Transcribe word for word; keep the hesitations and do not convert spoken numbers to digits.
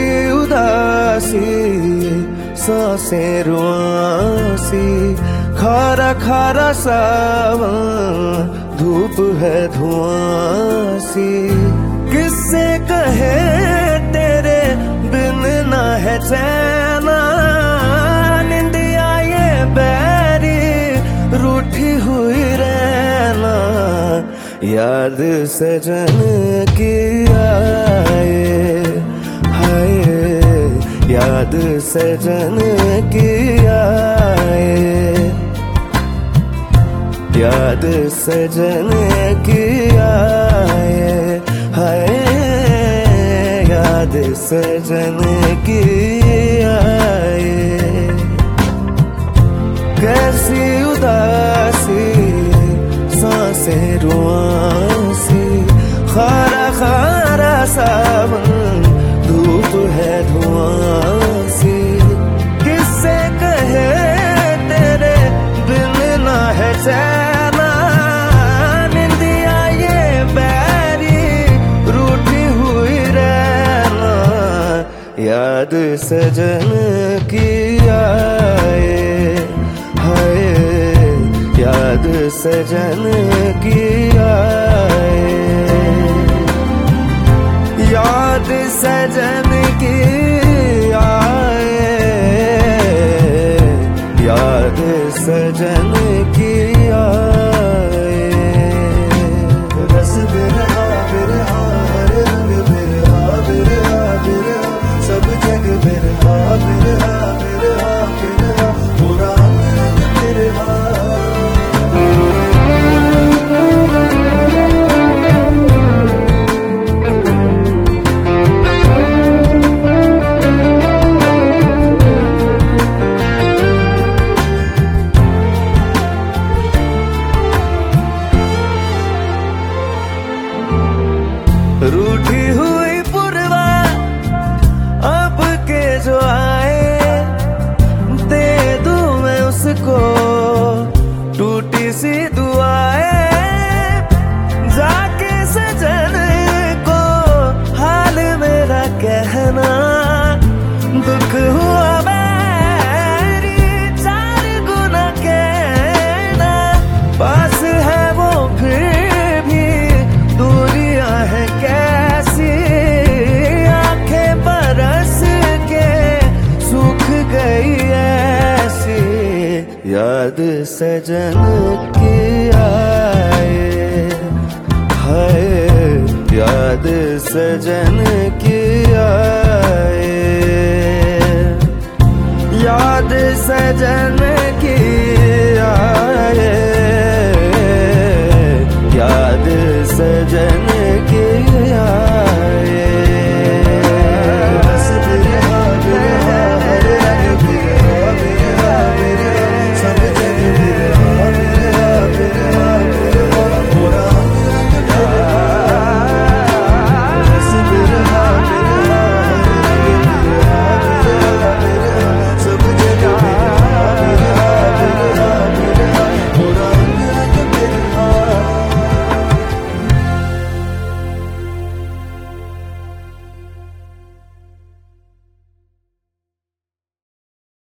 उदासी सांसें रुआसी, खारा खारा सावन धूप है धुआं सी। किससे कहे तेरे बिन ना है चैना, निंदिया ये बैरी रूठी हुई रहना। याद सजन की आए हाय, याद सजन की आए, याद सजन की आए हाय, याद सजन की आए। कैसी उदासी सांसें रुआसी, खारा खारा सावन धूप है धुआं सी। किससे कहे तेरे बिन ना है चैना, निंदिया ये बैरी रूठी हुई रहना। याद सजन की आए हाय, याद सजन की आए, याद सजन की आए, याद सजन की आए। रस बिरहा बिरहा हर रंग बिरहा बिरहा बिरहा, सब जग बिरहा बिरहा बिरहा बिरहा, पूरा रंग बिरहा। रूठी हुई पुरवा अब के जो आए, दे दूं मैं उसको टूटी सी दुआएं। जाके सजन को हाल मेरा कहना, दुख हुआ मेरी चार गुना कहना। पास है वो फिर भी दूरियां है कैसी, आंखें बरस के सूख गई ऐसी। याद सजन की आए हाय, याद सजन की आए, याद सजन